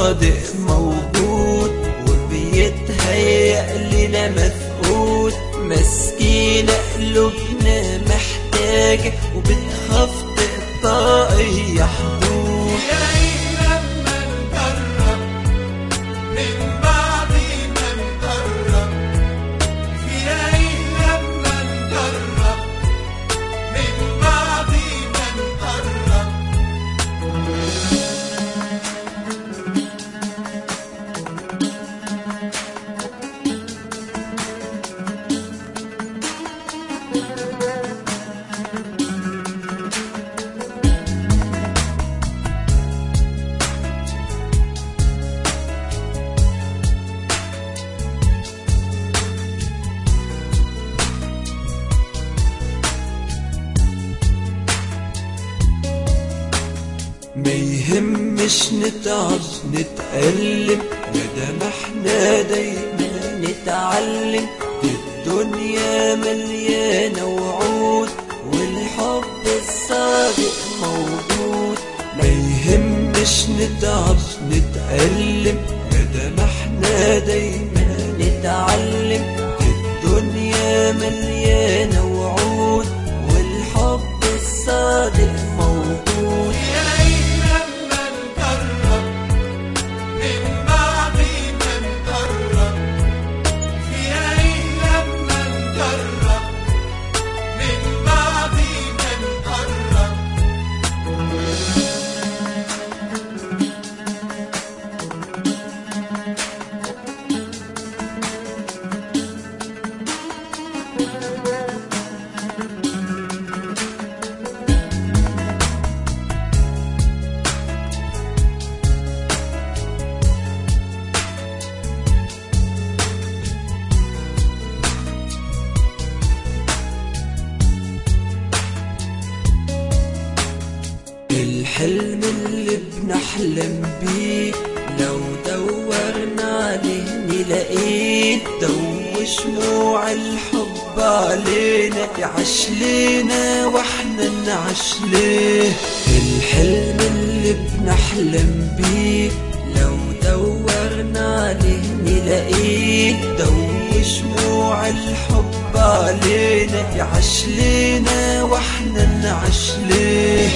الصادق موجود، وبيتهيأ لنا مفقود. مسكينة قلوبنا محتاجة وبتخاف تقطع أي حدود. لما نجرب من بعد ما نقرب، لما نجرب من بعد ما نقرب. ما يهمش نتعب نتألم، مادام احنا دايما نتعلم. الدنيا مليانة وعود والحب الصادق موجود. ما يهمش نتعب نتألم، مادام احنا دايما نتعلم. الدنيا مليانة وعود والحب الصادق موجود. الحلم اللي بنحلم بيه لو دورنا عليه نلاقيه. دو شموع الحب علينا يعيش لينا واحنا نعيش ليه. الحلم اللي بنحلم بيه لو دورنا عليه نلاقيه. دو شموع الحب علينا يعيش لينا واحنا نعيش ليه.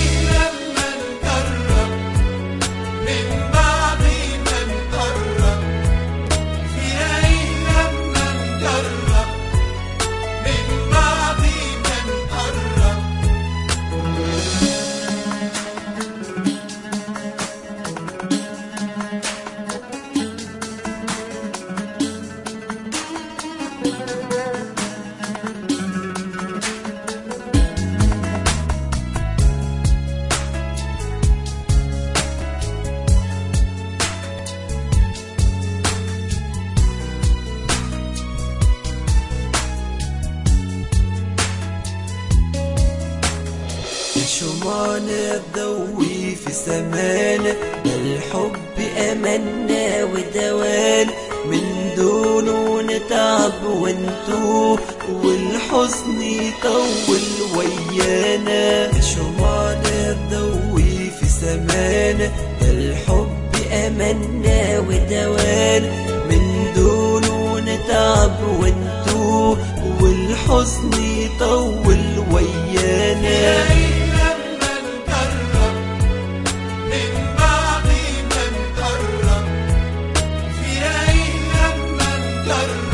شمعنا تضوي في سمانا، الحب أملنا ودوانا. من دونه نتعب ونتوه والحزن يطول ويانا. شمعنا تضوي في سمانا، الحب أملنا ودوانا. من دونه نتعب ونتوه والحزن يطول ويانا. لما نجرب